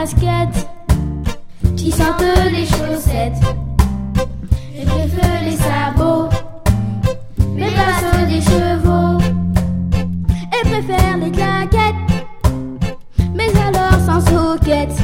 baskets qui sentent les chaussettes. Je préfère les sabots, mais pas ceux des chevaux. Et préfère les claquettes, mais alors sans soquettes.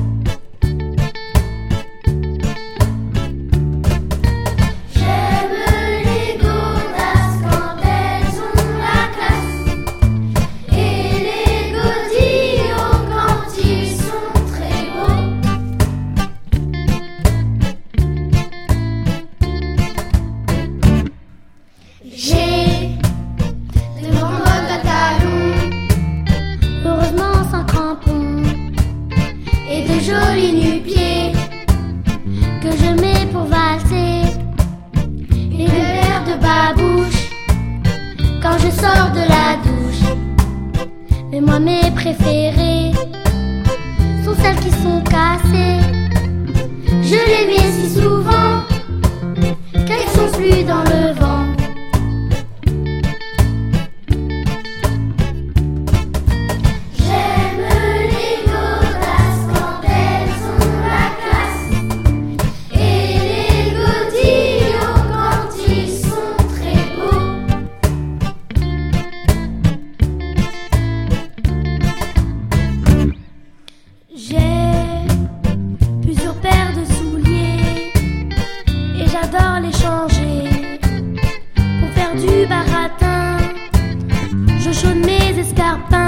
Jolis nu-pieds que je mets pour valser, et des paires de babouches quand je sors de la douche. Mais moi mes préférées sont celles qui sont cassées. Je les mets si souvent qu'elles sont plus dans le vent. J'adore les changer pour faire du baratin. Je chaude mes escarpins.